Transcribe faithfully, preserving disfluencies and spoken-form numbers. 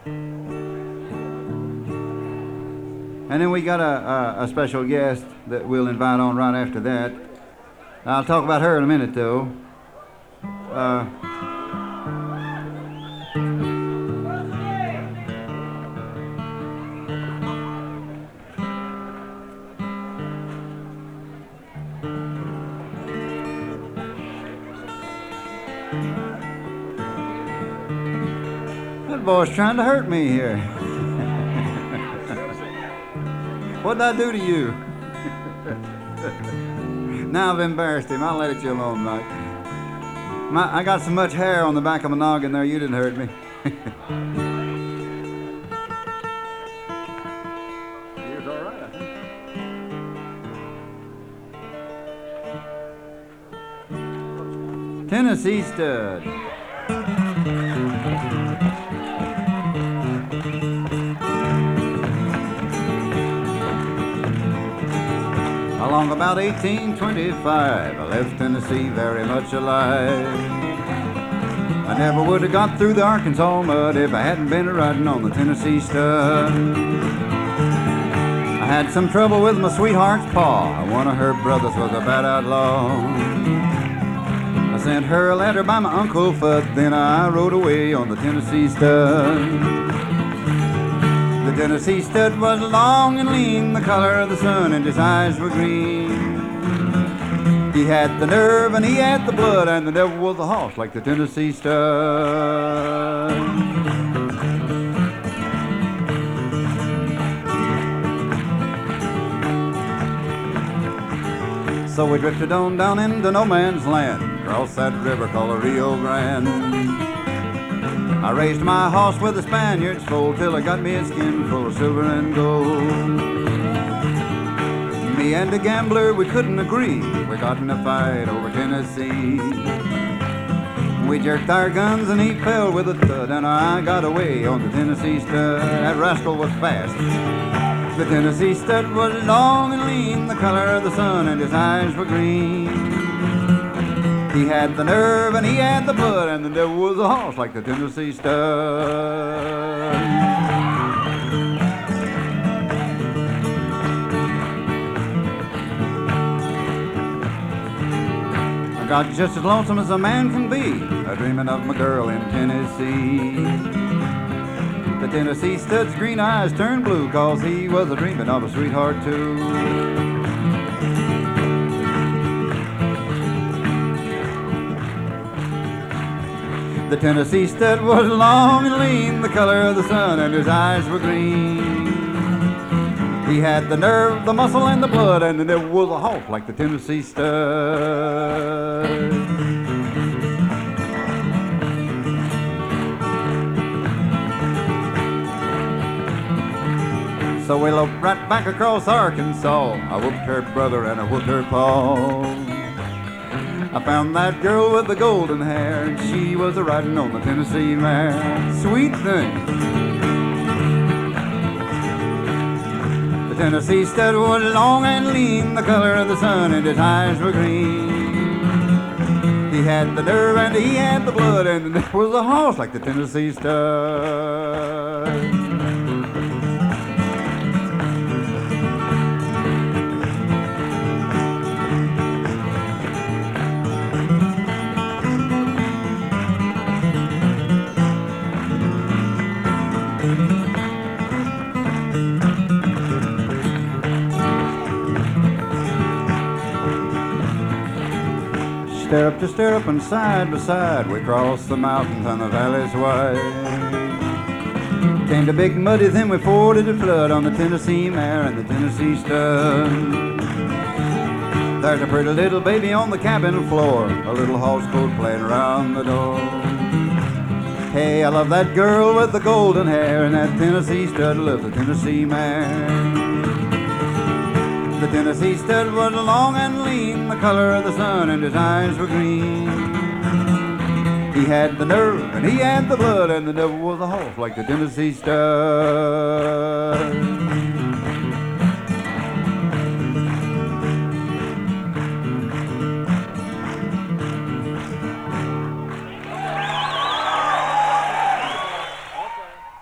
And then we got a, a, a special guest that we'll invite on right after that. I'll talk about her in a minute, though. Uh, that boy's trying to hurt me here. What did I do to you? Now I've embarrassed him. I'll let it you alone, Mike. My, I got so much hair on the back of my noggin there, you didn't hurt me. He was all right, I think. Tennessee Stud. Along about eighteen twenty-five, I left Tennessee very much alive. I never would have got through the Arkansas mud if I hadn't been riding on the Tennessee Stud. I had some trouble with my sweetheart's pa. One of her brothers was a bad outlaw. I sent her a letter by my Uncle Fudd, then I rode away on the Tennessee Stud. The Tennessee Stud was long and lean, the color of the sun, and his eyes were green. He had the nerve and he had the blood, and the devil was a horse like the Tennessee Stud. So we drifted on down into no man's land, across that river called the Rio Grande. I raised my horse with the Spaniards full till I got me a skin full of silver and gold. Me and the gambler, we couldn't agree. We got in a fight over Tennessee. We jerked our guns and he fell with a thud, and I got away on the Tennessee Stud. That rascal was fast. The Tennessee Stud was long and lean, the color of the sun, and his eyes were green. He had the nerve and he had the blood, and the devil was a horse like the Tennessee Stud. I got just as lonesome as a man can be, a dreaming of my girl in Tennessee. The Tennessee Stud's green eyes turned blue, cause he was a dreaming of a sweetheart too. The Tennessee Stud was long and lean, the color of the sun, and his eyes were green. He had the nerve, the muscle, and the blood, and the devil was a horse like the Tennessee Stud. So we loped right back across Arkansas. I whooped her brother and I whooped her paw. I found that girl with the golden hair, and she was a riding on the Tennessee mare. Sweet thing. The Tennessee Stud was long and lean, the color of the sun, and his eyes were green. He had the nerve and he had the blood, and there was a horse like the Tennessee Stud. Stirrup to stirrup and side by side, we crossed the mountains and the valleys wide. Came to big muddy, then we forded the flood on the Tennessee mare and the Tennessee Stud. There's a pretty little baby on the cabin floor, a little horse coat playing around the door. Hey, I love that girl with the golden hair, and that Tennessee Stud loves the Tennessee mare. The Tennessee Stud was long and lean, the color of the sun, and his eyes were green. He had the nerve and he had the blood, and the devil was a horse like the Tennessee Stud.